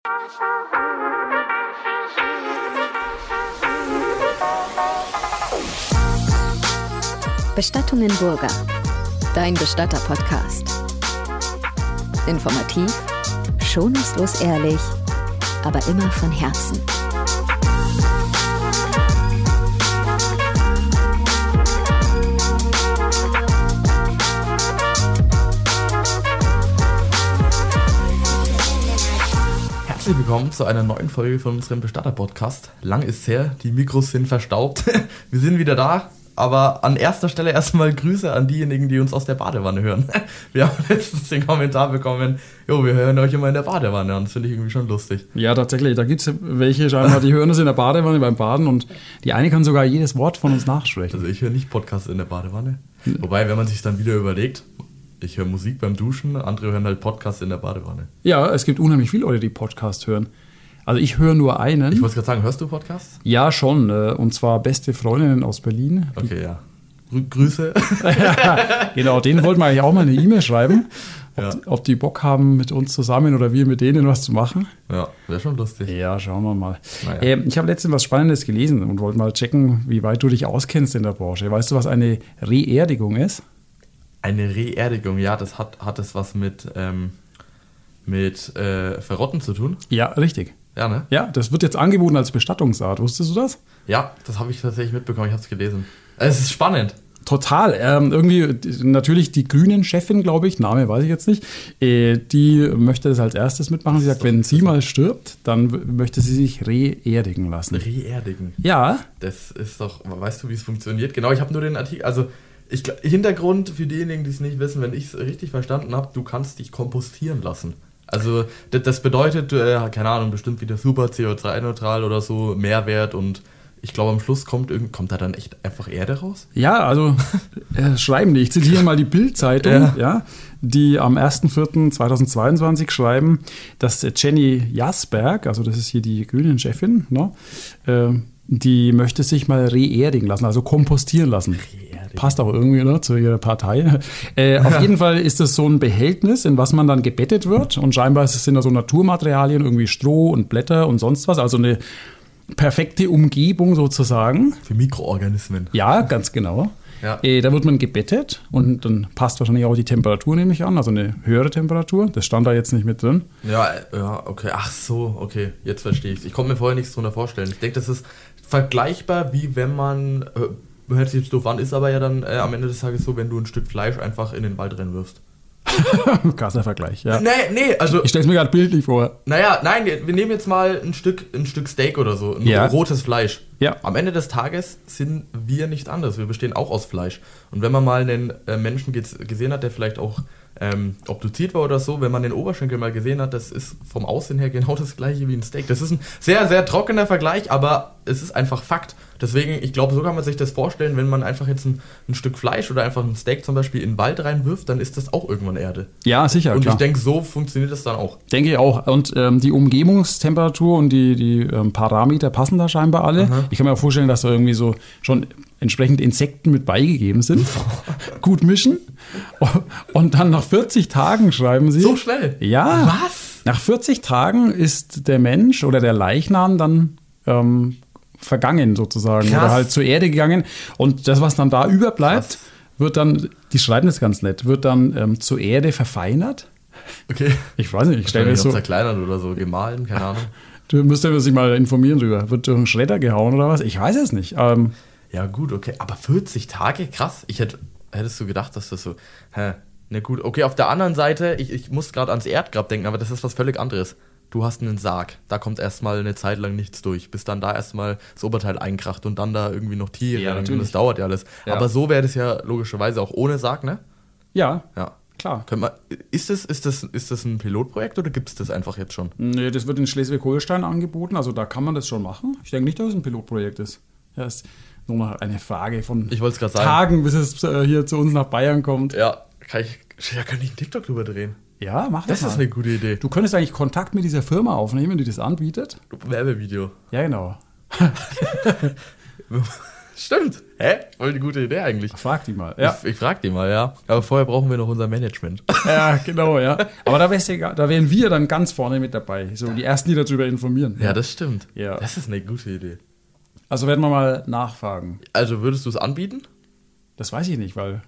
Bestattungen Burger, dein Bestatter-Podcast. Informativ, schonungslos ehrlich, aber immer von Herzen. Herzlich willkommen zu einer neuen Folge von unserem Bestatter-Podcast. Lang ist's her, die Mikros sind verstaubt. Wir sind wieder da, aber an erster Stelle erstmal Grüße an diejenigen, die uns aus der Badewanne hören. Wir haben letztens den Kommentar bekommen, wir hören euch immer in der Badewanne und das finde ich irgendwie schon lustig. Ja, tatsächlich, da gibt es welche scheinbar, die hören uns in der Badewanne beim Baden und die eine kann sogar jedes Wort von uns nachsprechen. Also ich höre nicht Podcasts in der Badewanne. Wobei, wenn man sich dann wieder überlegt, ich höre Musik beim Duschen, andere hören halt Podcasts in der Badewanne. Ja, es gibt unheimlich viele Leute, die Podcast hören. Also ich höre nur einen. Ich wollte gerade sagen, hörst du Podcasts? Ja, schon. Und zwar Beste Freundinnen aus Berlin. Okay, ja. Grüße. Genau, denen wollten wir eigentlich auch mal eine E-Mail schreiben, ob die Bock haben, mit uns zusammen oder wir mit denen was zu machen. Ja, wäre schon lustig. Ja, schauen wir mal. Naja. Ich habe letztens was Spannendes gelesen und wollte mal checken, wie weit du dich auskennst in der Branche. Weißt du, was eine Reerdigung ist? Eine Reerdigung, ja, das hat das was mit Verrotten zu tun? Ja, richtig. Ja, ne? Ja, das wird jetzt angeboten als Bestattungsart. Wusstest du das? Ja, das habe ich tatsächlich mitbekommen, ich habe es gelesen. Es ist spannend. Total. Irgendwie natürlich die Grünen-Chefin, glaube ich, Name weiß ich jetzt nicht, die möchte das als erstes mitmachen. Sie sagt, wenn sie mal stirbt, dann möchte sie sich reerdigen lassen. Reerdigen? Ja. Das ist doch, weißt du, wie es funktioniert? Genau, ich habe nur den Artikel, also Hintergrund für diejenigen, die es nicht wissen, wenn ich es richtig verstanden habe, du kannst dich kompostieren lassen. Also das bedeutet, keine Ahnung, bestimmt wieder super CO2-neutral oder so, Mehrwert und ich glaube am Schluss kommt da dann echt einfach Erde raus? Ja, also schreiben die, ich zitiere mal die Bild-Zeitung, die am 1.4.2022 schreiben, dass Jenny Jasberg, also das ist hier die Grünen-Chefin, ne, die möchte sich mal reerdigen lassen, also kompostieren lassen. Passt auch irgendwie zu ihrer Partei. Auf jeden Fall ist das so ein Behältnis, in was man dann gebettet wird. Und scheinbar sind da so Naturmaterialien, irgendwie Stroh und Blätter und sonst was. Also eine perfekte Umgebung sozusagen. Für Mikroorganismen. Ja, ganz genau. Ja. Da wird man gebettet und dann passt wahrscheinlich auch die Temperatur, nehme ich an. Also eine höhere Temperatur. Das stand da jetzt nicht mit drin. Ja, okay. Ach so, okay. Jetzt verstehe ich es. Ich konnte mir vorher nichts drunter vorstellen. Ich denke, das ist vergleichbar, wie wenn man... hört sich jetzt doof an, ist aber ja dann am Ende des Tages so, wenn du ein Stück Fleisch einfach in den Wald rennen wirfst. Krasser Vergleich, ja. Nee, also... Ich stell's mir gerade bildlich vor. Naja, nein, wir nehmen jetzt mal ein Stück Steak oder so, ein rotes Fleisch. Ja. Am Ende des Tages sind wir nicht anders, wir bestehen auch aus Fleisch. Und wenn man mal einen Menschen gesehen hat, der vielleicht auch obduziert war oder so, wenn man den Oberschenkel mal gesehen hat, das ist vom Aussehen her genau das gleiche wie ein Steak. Das ist ein sehr, sehr trockener Vergleich, aber es ist einfach Fakt. Deswegen, ich glaube, so kann man sich das vorstellen, wenn man einfach jetzt ein Stück Fleisch oder einfach ein Steak zum Beispiel in den Wald reinwirft, dann ist das auch irgendwann Erde. Ja, sicher, und klar. Ich denke, so funktioniert das dann auch. Denke ich auch. Und die Umgebungstemperatur und die Parameter passen da scheinbar alle. Aha. Ich kann mir auch vorstellen, dass da irgendwie so schon entsprechend Insekten mit beigegeben sind. Gut mischen. Und dann nach 40 Tagen schreiben sie. So schnell? Ja. Was? Nach 40 Tagen ist der Mensch oder der Leichnam dann vergangen sozusagen. Krass. Oder halt zur Erde gegangen. Und das, was dann da überbleibt, wird dann, die schreiben das ganz nett, wird dann zur Erde verfeinert. Okay. Ich weiß nicht, ich stelle mir das so. Zerkleinert oder so, gemahlen, keine Ahnung. Du müsstest sich mal informieren drüber. Wird durch einen Schredder gehauen oder was? Ich weiß es nicht. Ja gut, okay. Aber 40 Tage? Krass. Hättest du gedacht, dass das so... Na gut, okay. Auf der anderen Seite, ich muss gerade ans Erdgrab denken, aber das ist was völlig anderes. Du hast einen Sarg, da kommt erstmal eine Zeit lang nichts durch, bis dann da erstmal das Oberteil einkracht und dann da irgendwie noch Tiere. Ja, natürlich. Das dauert ja alles. Ja. Aber so wäre das ja logischerweise auch ohne Sarg, ne? Ja. Ja. Klar. Ist das ein Pilotprojekt oder gibt es das einfach jetzt schon? Nee, das wird in Schleswig-Holstein angeboten, also da kann man das schon machen. Ich denke nicht, dass es ein Pilotprojekt ist. Ja, ist nur noch eine Frage von Tagen, bis es hier zu uns nach Bayern kommt. Ja, kann ich einen TikTok drüber drehen. Ja, mach das mal. Das ist eine gute Idee. Du könntest eigentlich Kontakt mit dieser Firma aufnehmen, die das anbietet. Werbevideo. Ja, genau. Stimmt. Hä? Voll eine gute Idee eigentlich. Frag die mal. Ja, Ich frag die mal, ja. Aber vorher brauchen wir noch unser Management. ja genau, ja. Aber da wären wir dann ganz vorne mit dabei. So die Ersten, die darüber informieren. Ja, das stimmt. Ja. Das ist eine gute Idee. Also werden wir mal nachfragen. Also würdest du es anbieten? Das weiß ich nicht, weil...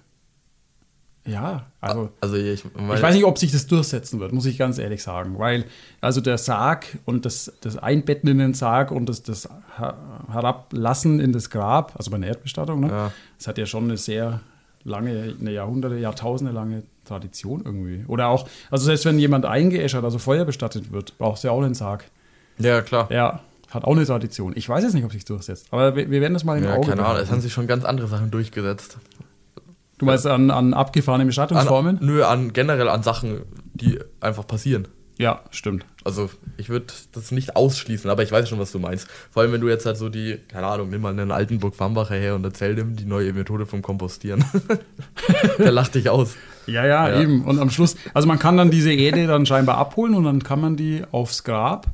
Ja, also... Ich Ich weiß nicht, ob sich das durchsetzen wird, muss ich ganz ehrlich sagen. Weil also der Sarg und das Einbetten in den Sarg und das Herablassen in das Grab, also bei einer Erdbestattung, ne? Ja. Das hat ja schon eine sehr lange, eine Jahrhunderte, Jahrtausende lange Tradition irgendwie. Oder auch, also selbst wenn jemand eingeäschert, also Feuer bestattet wird, brauchst du ja auch einen Sarg. Ja, klar. Ja, hat auch eine Tradition. Ich weiß jetzt nicht, ob sich durchsetzt, aber wir werden das mal im Auge keine Ahnung, behalten. es haben sich schon ganz andere Sachen durchgesetzt. Du meinst an abgefahrene Bestattungsformen? Generell an Sachen, die einfach passieren. Ja, stimmt. Also ich würde das nicht ausschließen, aber ich weiß schon, was du meinst. Vor allem, wenn du jetzt halt so die, keine Ahnung, nimm mal einen Altenburg-Fambacher her und erzähl ihm die neue Methode vom Kompostieren. Der lacht dich aus. Ja, eben. Und am Schluss, also man kann dann diese Erde dann scheinbar abholen und dann kann man die aufs Grab.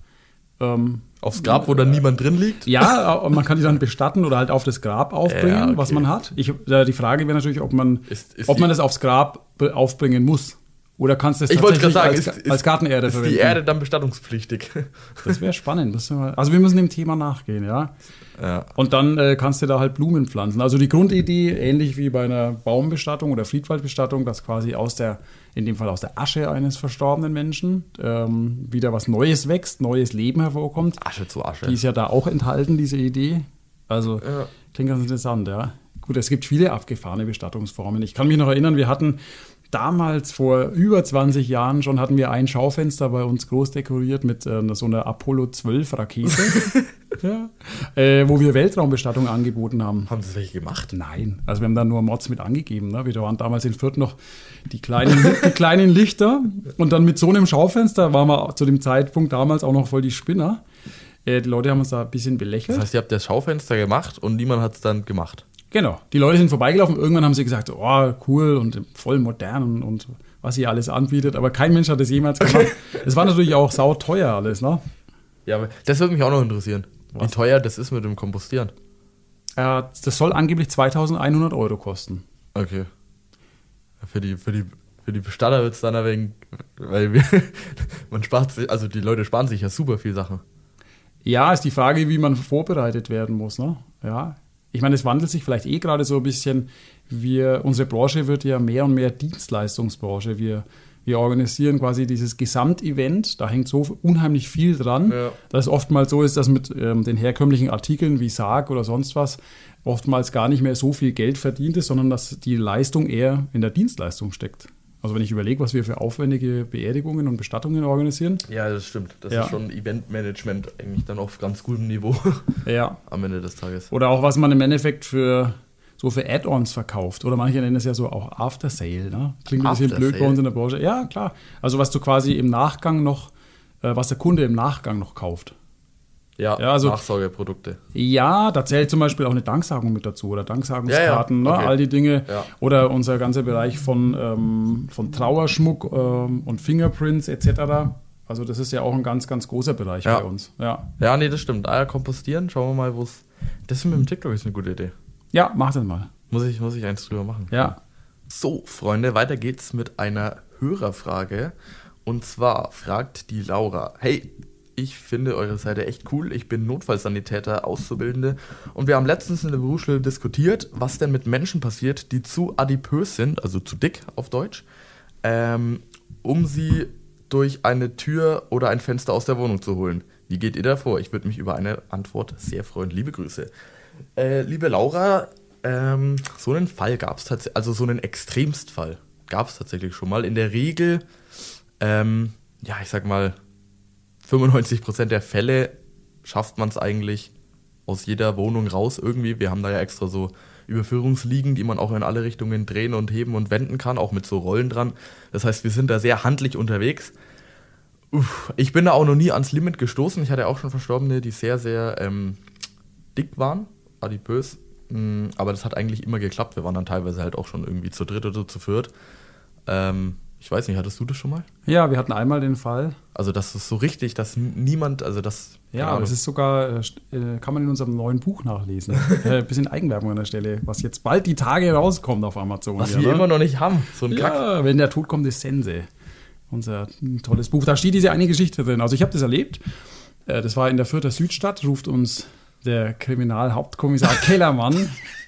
Aufs Grab, wo dann niemand drin liegt? Ja, man kann die dann bestatten oder halt auf das Grab aufbringen, Ja, okay. was man hat. Die Frage wäre natürlich, ob man das aufs Grab aufbringen muss. Oder kannst du es Ich wollte tatsächlich gerade sagen, als Gartenerde ist verwenden? die Erde dann bestattungspflichtig? Das wäre spannend. Also wir müssen dem Thema nachgehen, ja. Ja. Und dann kannst du da halt Blumen pflanzen. Also die Grundidee, ähnlich wie bei einer Baumbestattung oder Friedwaldbestattung, dass quasi in dem Fall aus der Asche eines verstorbenen Menschen wieder was Neues wächst, neues Leben hervorkommt. Asche zu Asche. Die ist ja da auch enthalten, diese Idee. Also Ja. klingt ganz interessant, ja. Gut, es gibt viele abgefahrene Bestattungsformen. Ich kann mich noch erinnern, wir hatten damals vor über 20 Jahren schon hatten wir ein Schaufenster bei uns groß dekoriert mit so einer Apollo 12 Rakete, ja, wo wir Weltraumbestattung angeboten haben. Haben sie welche gemacht? Nein, also wir haben da nur Mods mit angegeben. Ne? Wir waren damals in Fürth noch die kleinen Lichter und dann mit so einem Schaufenster waren wir zu dem Zeitpunkt damals auch noch voll die Spinner. Die Leute haben uns da ein bisschen belächelt. Das heißt, ihr habt das Schaufenster gemacht und niemand hat es dann gemacht. Genau. Die Leute sind vorbeigelaufen. Irgendwann haben sie gesagt, oh, cool und voll modern und was ihr alles anbietet. Aber kein Mensch hat das jemals gemacht. Es war natürlich auch sauteuer alles, ne? Ja, aber das würde mich auch noch interessieren. Was? Wie teuer das ist mit dem Kompostieren. Das soll angeblich 2.100 € kosten. Okay. Für die Bestatter wird es dann ein wenig, weil man spart sich, also die Leute sparen sich ja super viel Sachen. Ja, ist die Frage, wie man vorbereitet werden muss, ne? Ja. Ich meine, es wandelt sich vielleicht gerade so ein bisschen. Unsere Branche wird ja mehr und mehr Dienstleistungsbranche. Wir organisieren quasi dieses Gesamtevent. Da hängt so unheimlich viel dran, Ja. dass es oftmals so ist, dass mit den herkömmlichen Artikeln wie Sarg oder sonst was oftmals gar nicht mehr so viel Geld verdient ist, sondern dass die Leistung eher in der Dienstleistung steckt. Also wenn ich überlege, was wir für aufwendige Beerdigungen und Bestattungen organisieren. Ja, das stimmt. Das Ja. ist schon Eventmanagement eigentlich dann auf ganz gutem Niveau Ja. am Ende des Tages. Oder auch, was man im Endeffekt für Add-ons verkauft. Oder manche nennen es ja so auch After Sale. Ne? Klingt ein bisschen After blöd bei Sale? uns in der Branche. Ja, klar. Also was du quasi im Nachgang noch, was der Kunde im Nachgang noch kauft. Ja, Ja, also- Nachsorgeprodukte. Ja, da zählt zum Beispiel auch eine Danksagung mit dazu oder Danksagungskarten, Ja, ja, okay. ne? All die Dinge. Ja. Oder unser ganzer Bereich von Trauerschmuck und Fingerprints etc. Also das ist ja auch ein ganz, ganz großer Bereich Ja. bei uns. Ja. Ja, nee, das stimmt. Eier kompostieren, schauen wir mal, wo es. Das mit dem TikTok ist eine gute Idee. Ja, mach das mal. Muss ich eins drüber machen. Ja. So, Freunde, weiter geht's mit einer Hörerfrage. Und zwar fragt die Laura: Hey, ich finde eure Seite echt cool. Ich bin Notfallsanitäter, Auszubildende. Und wir haben letztens in der Berufsschule diskutiert, was denn mit Menschen passiert, die zu adipös sind, also zu dick auf Deutsch, um sie durch eine Tür oder ein Fenster aus der Wohnung zu holen. Wie geht ihr da vor? Ich würde mich über eine Antwort sehr freuen. Liebe Grüße. Liebe Laura, so einen Fall gab es tatsächlich, also so einen Extremstfall gab es tatsächlich schon mal. In der Regel, ja, ich sag mal, 95% der Fälle schafft man es eigentlich aus jeder Wohnung raus irgendwie. Wir haben da ja extra so Überführungsliegen, die man auch in alle Richtungen drehen und heben und wenden kann, auch mit so Rollen dran. Das heißt, wir sind da sehr handlich unterwegs. Ich bin da auch noch nie ans Limit gestoßen. Ich hatte auch schon Verstorbene, die sehr, sehr dick waren, adipös. Aber das hat eigentlich immer geklappt. Wir waren dann teilweise halt auch schon irgendwie zu dritt oder zu viert. Ich weiß nicht, hattest du das schon mal? Ja, wir hatten einmal den Fall. Also das ist so richtig, dass niemand, also das... Ja, aber es ist sogar, kann man in unserem neuen Buch nachlesen. Ein bisschen Eigenwerbung an der Stelle, was jetzt bald die Tage rauskommt auf Amazon. Was wir immer noch nicht haben, so ein Kack. Ja, wenn der Tod kommt, ist Sense. Unser tolles Buch. Da steht diese eine Geschichte drin. Also ich habe das erlebt. Das war in der Fürther Südstadt, ruft uns der Kriminalhauptkommissar Kellermann,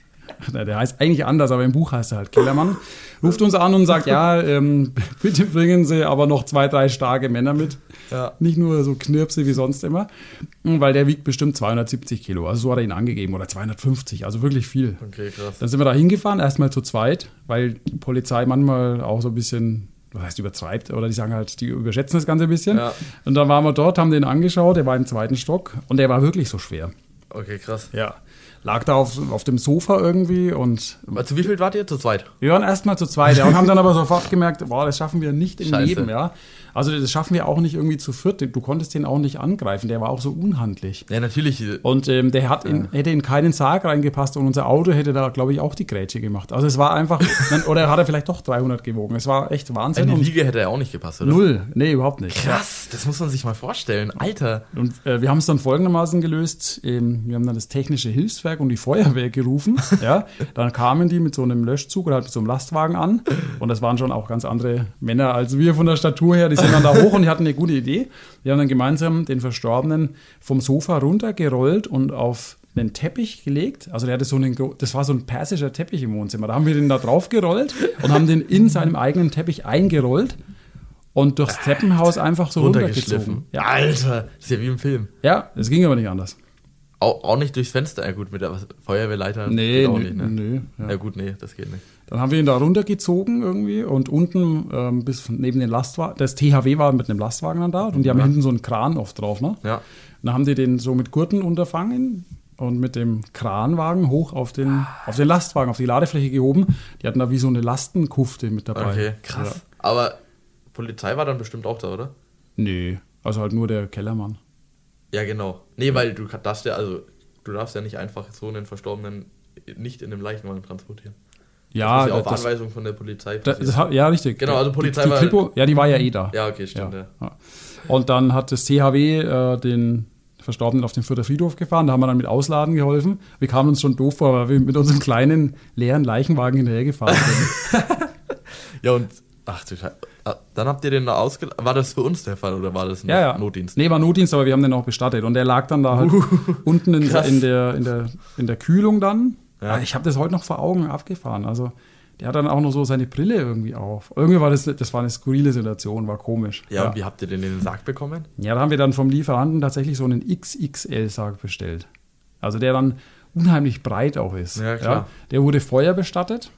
der heißt eigentlich anders, aber im Buch heißt er halt Kellermann, ruft uns an und sagt, ja, bitte bringen Sie aber noch 2, 3 starke Männer mit. Ja. Nicht nur so Knirpse wie sonst immer, weil der wiegt bestimmt 270 Kilo. Also so hat er ihn angegeben, oder 250, also wirklich viel. Okay, krass. Dann sind wir da hingefahren, erstmal zu zweit, weil die Polizei manchmal auch so ein bisschen, was heißt übertreibt, oder die sagen halt, die überschätzen das Ganze ein bisschen. Ja. Und dann waren wir dort, haben den angeschaut, der war im 2. Stock und der war wirklich so schwer. Okay, krass. Ja. Lag da auf dem Sofa irgendwie und... Also wie viel wart ihr? Zu zweit? Wir waren erstmal zu zweit, ja, und haben dann aber sofort gemerkt, boah, das schaffen wir nicht im Leben, ja. Also das schaffen wir auch nicht irgendwie zu viert. Du konntest den auch nicht angreifen, der war auch so unhandlich. Ja, natürlich. Und der hätte in keinen Sarg reingepasst und unser Auto hätte da, glaube ich, auch die Grätsche gemacht. Also es war einfach, oder hat er vielleicht doch 300 gewogen. Es war echt Wahnsinn. Eine Liege hätte er auch nicht gepasst, oder? 0, nee, überhaupt nicht. Krass, das muss man sich mal vorstellen, Alter. Und wir haben es dann folgendermaßen gelöst, wir haben dann das technische Hilfswerk und die Feuerwehr gerufen, ja. Dann kamen die mit so einem Löschzug oder halt mit so einem Lastwagen an und das waren schon auch ganz andere Männer als wir von der Statur her, die sind dann da hoch und die hatten eine gute Idee. Wir haben dann gemeinsam den Verstorbenen vom Sofa runtergerollt und auf einen Teppich gelegt. Also der hatte das war so ein persischer Teppich im Wohnzimmer. Da haben wir den da drauf gerollt und haben den in seinem eigenen Teppich eingerollt und durchs Treppenhaus einfach so runtergezogen. Ja. Alter, das ist ja wie im Film. Ja, es ging aber nicht anders. Auch nicht durchs Fenster? Ja gut, mit der Feuerwehrleiter geht auch nicht, ne? Nee. Ja gut, nee, das geht nicht. Dann haben wir ihn da runtergezogen irgendwie und unten bis neben den Lastwagen, das THW war mit einem Lastwagen dann da und die haben hinten so einen Kran oft drauf, ne? Ja. Dann haben die den so mit Gurten unterfangen und mit dem Kranwagen hoch auf den Lastwagen, auf die Ladefläche gehoben. Die hatten da wie so eine Lastenkufte mit dabei. Okay, krass. Ja. Aber Polizei war dann bestimmt auch da, oder? Nee, also halt nur der Kellermann. Ja, genau. Nee, weil du darfst ja nicht einfach so einen Verstorbenen nicht in einem Leichenwagen transportieren. Ja, das ist ja auf Anweisung von der Polizei. Ja, richtig. Genau, also Polizei die Kripo, ja, die war ja eh da. Ja, okay, stimmt. Ja. Und dann hat das THW den Verstorbenen auf den Fürther Friedhof gefahren. Da haben wir dann mit Ausladen geholfen. Wir kamen uns schon doof vor, weil wir mit unserem kleinen, leeren Leichenwagen hinterhergefahren sind. Ja, und ach du Scheiße. Dann habt ihr den da war das für uns der Fall oder war das Notdienst? Nee, war Notdienst, aber wir haben den auch bestattet. Und der lag dann da halt unten in der Kühlung dann. Ja. Ich habe das heute noch vor Augen abgefahren. Also der hat dann auch noch so seine Brille irgendwie auf. Irgendwie war das war eine skurrile Situation, war komisch. Ja, und wie habt ihr denn den Sarg bekommen? Ja, da haben wir dann vom Lieferanten tatsächlich so einen XXL-Sarg bestellt. Also der dann unheimlich breit auch ist. Ja, klar. Ja, der wurde feuerbestattet.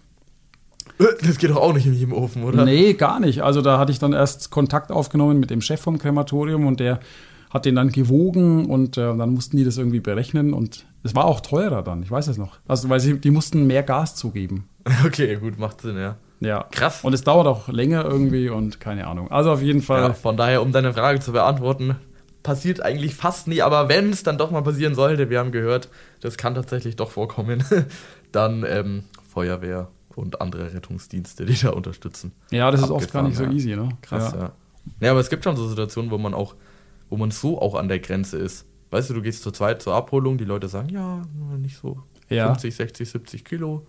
Das geht doch auch nicht in jedem Ofen, oder? Nee, gar nicht. Also da hatte ich dann erst Kontakt aufgenommen mit dem Chef vom Krematorium und der hat den dann gewogen und dann mussten die das irgendwie berechnen und es war auch teurer dann, ich weiß es noch. Also weil die mussten mehr Gas zugeben. Okay, gut, macht Sinn, ja. Ja, krass. Und es dauert auch länger irgendwie und keine Ahnung. Also auf jeden Fall. Ja, von daher, um deine Frage zu beantworten, passiert eigentlich fast nie, aber wenn es dann doch mal passieren sollte, wir haben gehört, das kann tatsächlich doch vorkommen, dann Feuerwehr und andere Rettungsdienste, die da unterstützen. Ja, das ist oft gar nicht so easy, ne? Krass, ja. Ja, aber es gibt schon so Situationen, wo man so auch an der Grenze ist. Weißt du gehst zu zweit zur Abholung, die Leute sagen, ja, nicht so 50, 60, 70 Kilo.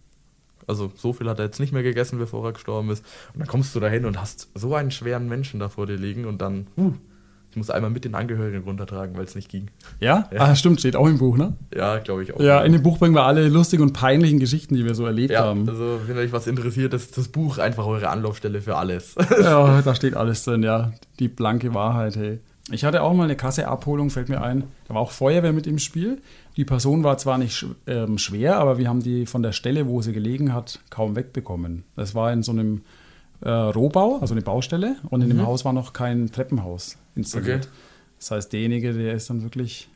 Also so viel hat er jetzt nicht mehr gegessen, bevor er gestorben ist. Und dann kommst du da hin und hast so einen schweren Menschen da vor dir liegen und dann, ich muss einmal mit den Angehörigen runtertragen, weil es nicht ging. Ja? Ah, stimmt, steht auch im Buch, ne? Ja, glaube ich auch. Ja, in dem Buch bringen wir alle lustigen und peinlichen Geschichten, die wir so erlebt haben. Also wenn euch was interessiert, ist das Buch einfach eure Anlaufstelle für alles. Ja, da steht alles drin, ja. Die blanke Wahrheit, hey. Ich hatte auch mal eine krasse Abholung, fällt mir ein. Da war auch Feuerwehr mit im Spiel. Die Person war zwar nicht schwer, aber wir haben die von der Stelle, wo sie gelegen hat, kaum wegbekommen. Das war in so einem Rohbau, also eine Baustelle. Und in dem Haus war noch kein Treppenhaus installiert. Okay. Das heißt, derjenige, der ist dann wirklich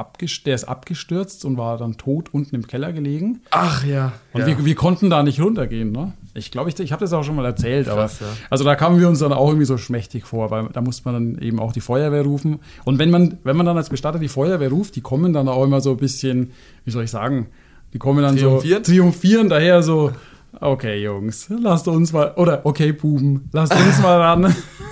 abgestürzt und war dann tot unten im Keller gelegen. Ach ja. Und wir konnten da nicht runtergehen, ne? Ich glaube, ich habe das auch schon mal erzählt, krass, aber also da kamen wir uns dann auch irgendwie so schmächtig vor, weil da musste man dann eben auch die Feuerwehr rufen. Und wenn man dann als Bestatter die Feuerwehr ruft, die kommen dann auch immer so ein bisschen, wie soll ich sagen, die kommen dann so triumphieren daher so, Okay, Jungs, lasst uns mal, oder okay, Buben, lasst uns mal ran.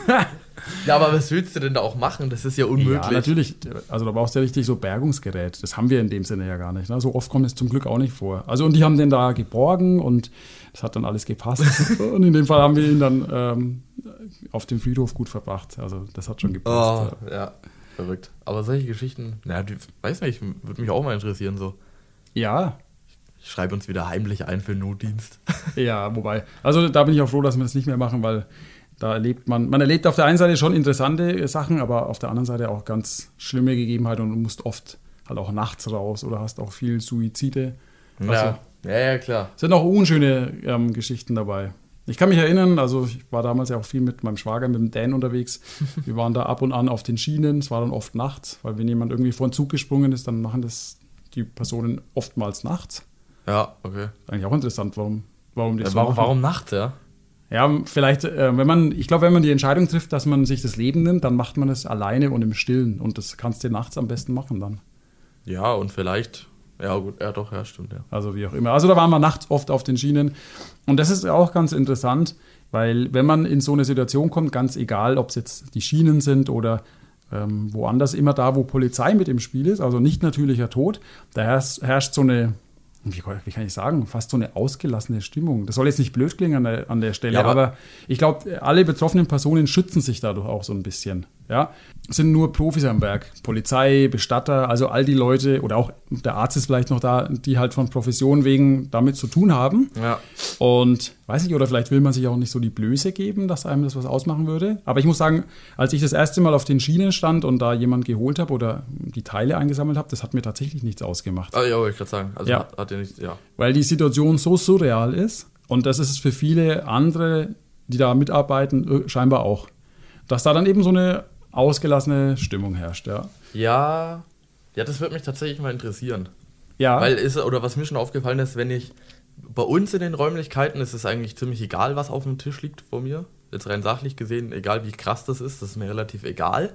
Ja, aber was willst du denn da auch machen? Das ist ja unmöglich. Ja, natürlich. Also da brauchst du ja richtig so Bergungsgerät. Das haben wir in dem Sinne ja gar nicht. Ne? So oft kommt es zum Glück auch nicht vor. Also und die haben den da geborgen und das hat dann alles gepasst. Und in dem Fall haben wir ihn dann auf dem Friedhof gut verbracht. Also das hat schon gepasst. Oh, ja, verrückt. Aber solche Geschichten, weiß nicht, würde mich auch mal interessieren so. Ja. Ich schreibe uns wieder heimlich ein für den Notdienst. Ja, wobei, also da bin ich auch froh, dass wir das nicht mehr machen, weil da erlebt man erlebt auf der einen Seite schon interessante Sachen, aber auf der anderen Seite auch ganz schlimme Gegebenheiten und du musst oft halt auch nachts raus oder hast auch viel Suizide. Also, ja, klar. Sind auch unschöne Geschichten dabei. Ich kann mich erinnern, also ich war damals ja auch viel mit meinem Schwager, mit dem Dan unterwegs. Wir waren da ab und an auf den Schienen, es war dann oft nachts, weil wenn jemand irgendwie vor den Zug gesprungen ist, dann machen das die Personen oftmals nachts. Ja, okay. Eigentlich auch interessant, warum die so machen. Warum nachts, ja? Ja, vielleicht, wenn man die Entscheidung trifft, dass man sich das Leben nimmt, dann macht man es alleine und im Stillen. Und das kannst du nachts am besten machen dann. Ja, und vielleicht, ja gut, ja doch, ja stimmt, ja. Also wie auch immer. Also da waren wir nachts oft auf den Schienen. Und das ist auch ganz interessant, weil wenn man in so eine Situation kommt, ganz egal, ob es jetzt die Schienen sind oder woanders, immer da, wo Polizei mit im Spiel ist, also nicht natürlicher Tod, da herrscht so eine, wie kann ich sagen, fast so eine ausgelassene Stimmung. Das soll jetzt nicht blöd klingen an der Stelle, ja, aber ich glaube, alle betroffenen Personen schützen sich dadurch auch so ein bisschen. Ja? Es sind nur Profis am Werk. Polizei, Bestatter, also all die Leute, oder auch der Arzt ist vielleicht noch da, die halt von Profession wegen damit zu tun haben. Ja. Und weiß nicht, oder vielleicht will man sich auch nicht so die Blöße geben, dass einem das was ausmachen würde. Aber ich muss sagen, als ich das erste Mal auf den Schienen stand und da jemand geholt habe oder die Teile eingesammelt habe, das hat mir tatsächlich nichts ausgemacht. Ah, ja, wollte ich gerade sagen. Also ja. Hat ja nichts, ja. Weil die Situation so surreal ist und das ist es für viele andere, die da mitarbeiten, scheinbar auch. Dass da dann eben so eine ausgelassene Stimmung herrscht, ja. Ja, das würde mich tatsächlich mal interessieren. Ja. Weil was mir schon aufgefallen ist, bei uns in den Räumlichkeiten ist es eigentlich ziemlich egal, was auf dem Tisch liegt vor mir. Jetzt rein sachlich gesehen, egal wie krass das ist mir relativ egal.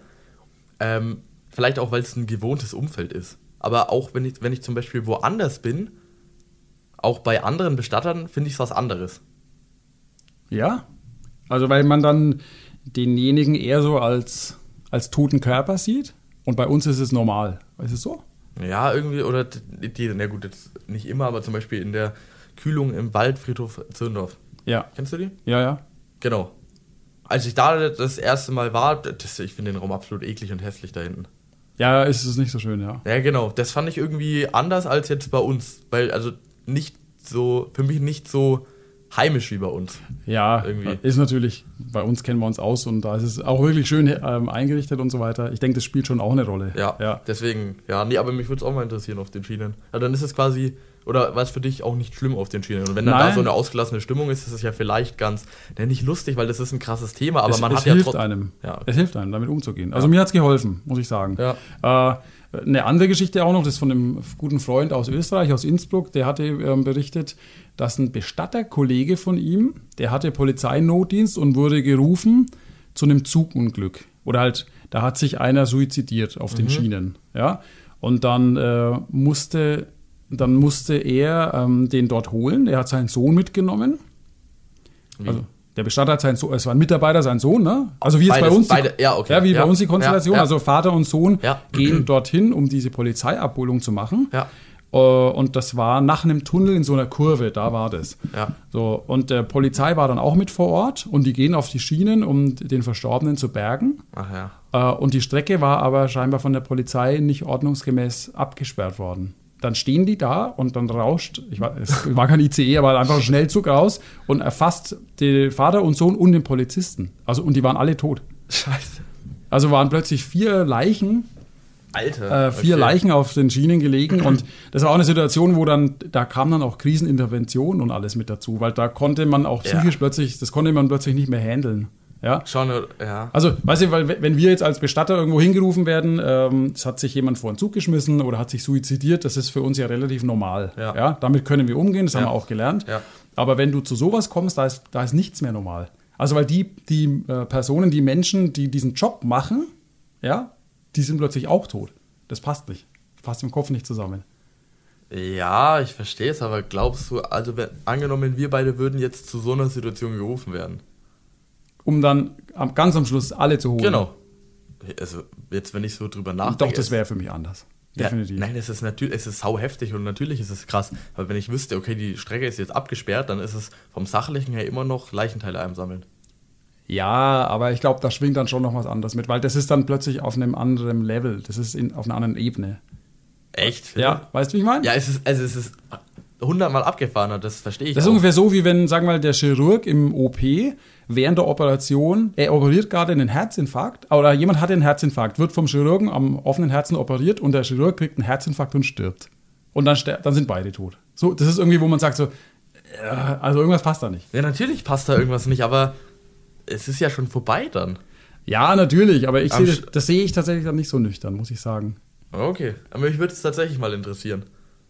Vielleicht auch, weil es ein gewohntes Umfeld ist. Aber auch wenn ich zum Beispiel woanders bin, auch bei anderen Bestattern finde ich es was anderes. Ja, also weil man dann denjenigen eher so als toten Körper sieht und bei uns ist es normal. Ist es so? Ja, irgendwie, oder na gut, jetzt nicht immer, aber zum Beispiel in der Kühlung im Waldfriedhof Zirndorf. Ja. Kennst du die? Ja. Genau. Als ich da das erste Mal war, ich finde den Raum absolut eklig und hässlich da hinten. Ja, ist es nicht so schön, ja. Ja, genau. Das fand ich irgendwie anders als jetzt bei uns. Weil, also für mich nicht so heimisch wie bei uns. Ja, irgendwie. Ist natürlich, bei uns kennen wir uns aus und da ist es auch wirklich schön eingerichtet und so weiter. Ich denke, das spielt schon auch eine Rolle. Ja. Deswegen, aber mich würde es auch mal interessieren auf den Schienen. Ja, dann ist es quasi, oder war es für dich auch nicht schlimm auf den Schienen? Und wenn dann da so eine ausgelassene Stimmung ist, ist es ja vielleicht ganz, nicht lustig, weil das ist ein krasses Thema, aber man hat ja trotzdem... Es hilft einem, damit umzugehen. Also mir hat es geholfen, muss ich sagen. Ja. Eine andere Geschichte auch noch, das ist von einem guten Freund aus Österreich, aus Innsbruck, der hatte berichtet, dass ein Bestatterkollege von ihm, der hatte Polizeinotdienst und wurde gerufen zu einem Zugunglück. Oder halt, da hat sich einer suizidiert auf den Schienen. Ja? Und dann musste er den dort holen. Er hat seinen Sohn mitgenommen. Wie? Also der Bestatter hat seinen Sohn, es war ein Mitarbeiter, sein Sohn, ne? Also wie jetzt bei uns. Okay. Bei uns die Konstellation. Ja. Also Vater und Sohn gehen dorthin, um diese Polizeiabholung zu machen. Ja. Und das war nach einem Tunnel in so einer Kurve, da war das. Ja. So, und der Polizei war dann auch mit vor Ort und die gehen auf die Schienen, um den Verstorbenen zu bergen. Ach ja. Und die Strecke war aber scheinbar von der Polizei nicht ordnungsgemäß abgesperrt worden. Dann stehen die da und dann rauscht, es war kein ICE, aber einfach ein Schnellzug raus und erfasst den Vater und Sohn und den Polizisten. Also, und die waren alle tot. Scheiße. Also waren plötzlich 4 Leichen. Alter. 4 Leichen auf den Schienen gelegen und das war auch eine Situation, wo da kam dann auch Krisenintervention und alles mit dazu, weil da konnte man auch psychisch plötzlich nicht mehr handeln. Ja? Also, weißt du, weil wenn wir jetzt als Bestatter irgendwo hingerufen werden, es hat sich jemand vor den Zug geschmissen oder hat sich suizidiert, das ist für uns ja relativ normal. Ja? Damit können wir umgehen, das haben wir auch gelernt. Ja. Aber wenn du zu sowas kommst, da ist nichts mehr normal. Also, weil die Personen, die Menschen, die diesen Job machen, ja, die sind plötzlich auch tot. Das passt nicht. Das passt im Kopf nicht zusammen. Ja, ich verstehe es, aber glaubst du, also angenommen, wir beide würden jetzt zu so einer Situation gerufen werden? Um dann ganz am Schluss alle zu holen. Genau. Also jetzt, wenn ich so drüber nachdenke. Doch, das wäre für mich anders. Definitiv. Ja, nein, es ist sau heftig und natürlich ist es krass. Aber wenn ich wüsste, okay, die Strecke ist jetzt abgesperrt, dann ist es vom Sachlichen her immer noch Leichenteile einsammeln. Ja, aber ich glaube, da schwingt dann schon noch was anderes mit, weil das ist dann plötzlich auf einem anderen Level. Das ist auf einer anderen Ebene. Echt? Ja, weißt du, wie ich meine? Ja, es ist 100-mal abgefahrener, das verstehe ich. Das ist ungefähr so, wie wenn, sagen wir mal, der Chirurg im OP während der Operation, er operiert gerade einen Herzinfarkt, oder jemand hat einen Herzinfarkt, wird vom Chirurgen am offenen Herzen operiert und der Chirurg kriegt einen Herzinfarkt und stirbt. Und dann sind beide tot. So, das ist irgendwie, wo man sagt so, also irgendwas passt da nicht. Ja, natürlich passt da irgendwas nicht, aber es ist ja schon vorbei dann. Ja, natürlich, aber das sehe ich tatsächlich dann nicht so nüchtern, muss ich sagen. Okay, aber mich würde es tatsächlich mal interessieren.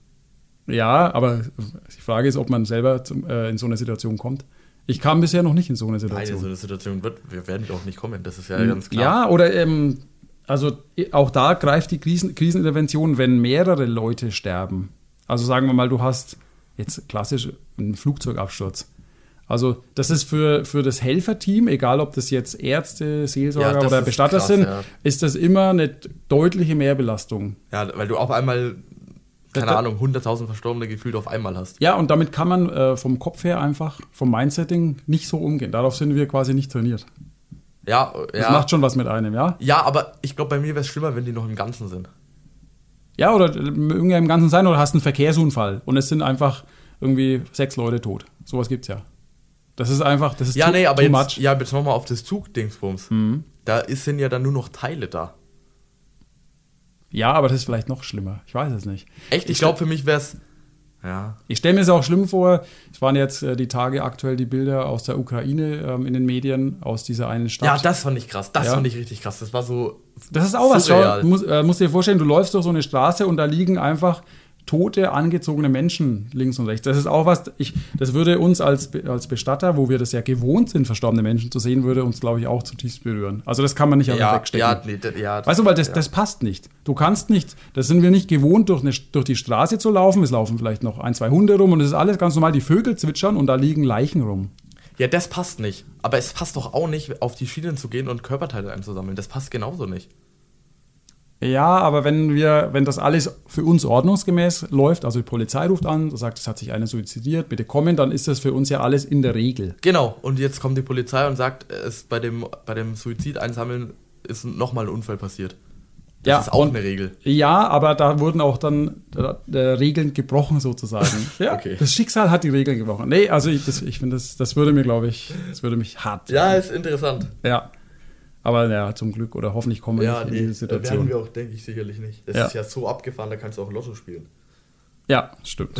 Ja, aber die Frage ist, ob man selber in so eine Situation kommt. Ich kam bisher noch nicht in so eine Situation. Nein, in so eine Situation wir werden auch nicht kommen, das ist ja ganz klar. Ja, oder also auch da greift die Krisenintervention, wenn mehrere Leute sterben. Also sagen wir mal, du hast jetzt klassisch einen Flugzeugabsturz. Also das ist für das Helferteam, egal ob das jetzt Ärzte, Seelsorger oder Bestatter sind, ist das immer eine deutliche Mehrbelastung. Ja, weil du auf einmal, keine Ahnung, 100.000 Verstorbene gefühlt auf einmal hast. Ja, und damit kann man vom Kopf her einfach, vom Mindsetting nicht so umgehen. Darauf sind wir quasi nicht trainiert. Ja. Das macht schon was mit einem, ja? Ja, aber ich glaube, bei mir wäre es schlimmer, wenn die noch im Ganzen sind. Ja, oder irgendwie im Ganzen sein, oder hast einen Verkehrsunfall und es sind einfach irgendwie 6 Leute tot. Sowas gibt's ja. Das ist einfach, das ist ja, nee, aber too much. Ja, jetzt nochmal auf das Zugdingsbums. Da sind ja dann nur noch Teile da. Ja, aber das ist vielleicht noch schlimmer. Ich weiß es nicht. Echt? Ich glaube, für mich wäre es... Ja. Ich stelle mir es auch schlimm vor. Es waren jetzt die Tage aktuell die Bilder aus der Ukraine in den Medien, aus dieser einen Stadt. Ja, das fand ich krass. Das fand ich richtig krass. Das war so... Das ist auch surreal. Was. Schau, musst dir vorstellen, du läufst durch so eine Straße und da liegen einfach tote, angezogene Menschen links und rechts. Das ist auch was, das würde uns als Bestatter, wo wir das ja gewohnt sind, verstorbene Menschen zu sehen, würde uns, glaube ich, auch zutiefst berühren. Also das kann man nicht wegstecken. Weißt du, weil das passt nicht. Du kannst nicht, das sind wir nicht gewohnt, durch die Straße zu laufen. Es laufen vielleicht noch 1, 2 Hunde rum und es ist alles ganz normal. Die Vögel zwitschern und da liegen Leichen rum. Ja, das passt nicht. Aber es passt doch auch nicht, auf die Schienen zu gehen und Körperteile einzusammeln. Das passt genauso nicht. Ja, aber wenn das alles für uns ordnungsgemäß läuft, also die Polizei ruft an, sagt, es hat sich einer suizidiert, bitte kommen, dann ist das für uns ja alles in der Regel. Genau, und jetzt kommt die Polizei und sagt, bei dem Suizid einsammeln ist nochmal ein Unfall passiert. Das ist auch eine Regel. Ja, aber da wurden auch dann Regeln gebrochen sozusagen. Ja, okay. Das Schicksal hat die Regeln gebrochen. Nee, also ich finde, das würde mir, glaube ich, das würde mich hart treffen. Ja, ist interessant. Ja. Aber ja, zum Glück oder hoffentlich kommen wir nicht in diese Situation. Werden wir auch, denke ich, sicherlich nicht. Das ist ja so abgefahren, da kannst du auch Lotto spielen. Ja, stimmt.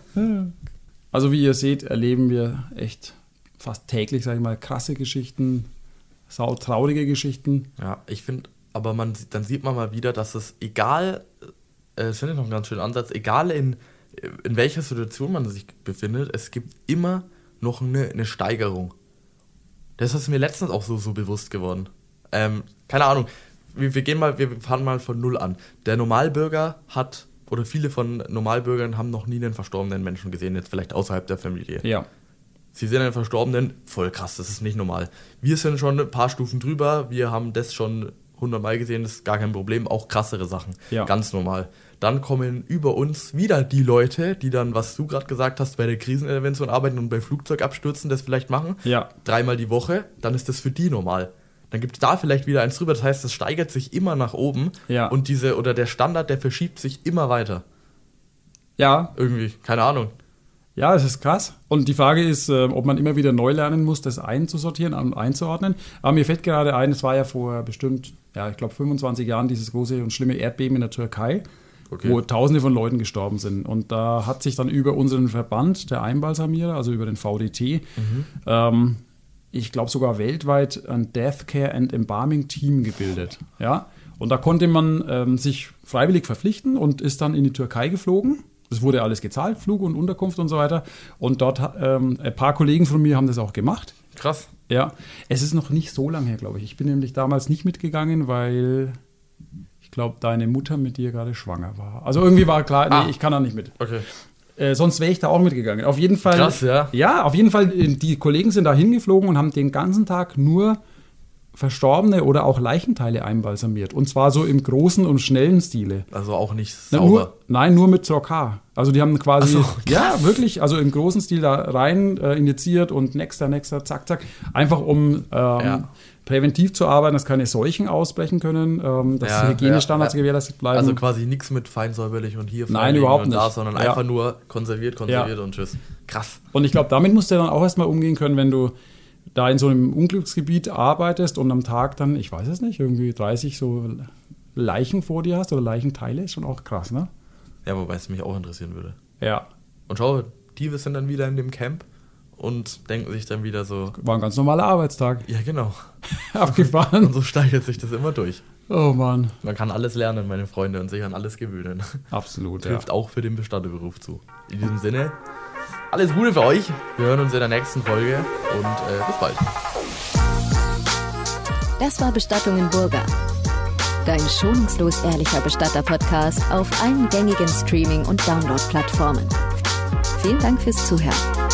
Also wie ihr seht, erleben wir echt fast täglich, sage ich mal, krasse Geschichten, sautraurige Geschichten. Ja, ich finde, aber dann sieht man mal wieder, dass es egal, das finde ich noch einen ganz schönen Ansatz, egal in welcher Situation man sich befindet, es gibt immer noch eine Steigerung. Das ist mir letztens auch so bewusst geworden. Keine Ahnung, wir fahren mal von Null an. Der Normalbürger oder viele von Normalbürgern haben noch nie einen verstorbenen Menschen gesehen, jetzt vielleicht außerhalb der Familie. Ja. Sie sehen einen Verstorbenen, voll krass, das ist nicht normal. Wir sind schon ein paar Stufen drüber, wir haben das schon 100-mal gesehen, das ist gar kein Problem, auch krassere Sachen, ganz normal. Dann kommen über uns wieder die Leute, die dann, was du gerade gesagt hast, bei der Krisenintervention arbeiten und bei Flugzeugabstürzen das vielleicht machen, 3-mal die Woche, dann ist das für die normal. Dann gibt es da vielleicht wieder eins drüber, das heißt, es steigert sich immer nach oben und der Standard, der verschiebt sich immer weiter. Ja. Irgendwie, keine Ahnung. Ja, es ist krass. Und die Frage ist, ob man immer wieder neu lernen muss, das einzusortieren und einzuordnen. Aber mir fällt gerade ein, es war ja vor bestimmt, ich glaube 25 Jahren dieses große und schlimme Erdbeben in der Türkei, wo Tausende von Leuten gestorben sind. Und da hat sich dann über unseren Verband, der Einbalsamierer, also über den VDT, ich glaube sogar weltweit ein Death Care and Embalming Team gebildet. Ja? Und da konnte man sich freiwillig verpflichten und ist dann in die Türkei geflogen. Das wurde alles gezahlt, Flug und Unterkunft und so weiter. Und dort ein paar Kollegen von mir haben das auch gemacht. Krass. Ja, es ist noch nicht so lange her, glaube ich. Ich bin nämlich damals nicht mitgegangen, weil ich glaube, deine Mutter mit dir gerade schwanger war. Also irgendwie war klar, nee, ich kann da nicht mit. Okay. Sonst wäre ich da auch mitgegangen. Auf jeden Fall. Krass, ja. Ja, auf jeden Fall, die Kollegen sind da hingeflogen und haben den ganzen Tag nur verstorbene oder auch Leichenteile einbalsamiert. Und zwar so im großen und schnellen Stile. Also auch nicht sauber. Nur mit Zorkar. Also die haben quasi, Ach so, ja, wirklich, also im großen Stil da rein injiziert und nächster, zack, zack. Einfach um präventiv zu arbeiten, dass keine Seuchen ausbrechen können, dass Hygienestandards gewährleistet bleiben. Also quasi nichts mit feinsäuberlich und hier Nein, überhaupt und da, nicht. sondern einfach nur konserviert und tschüss. Krass. Und ich glaube, damit musst du dann auch erstmal umgehen können, wenn du da in so einem Unglücksgebiet arbeitest und am Tag dann, ich weiß es nicht, irgendwie 30 so Leichen vor dir hast oder Leichenteile, ist schon auch krass, ne? Ja, wobei es mich auch interessieren würde. Ja. Und schau, die sind dann wieder in dem Camp und denken sich dann wieder so... War ein ganz normaler Arbeitstag. Ja, genau. Abgefahren. Und so steigert sich das immer durch. Oh Mann. Man kann alles lernen, meine Freunde, und sich an alles gewöhnen. Absolut, Trifft auch für den Bestatterberuf zu. In diesem Sinne, alles Gute für euch. Wir hören uns in der nächsten Folge und bis bald. Das war Bestattungen Burger. Dein schonungslos ehrlicher Bestatter-Podcast auf allen gängigen Streaming- und Download-Plattformen. Vielen Dank fürs Zuhören.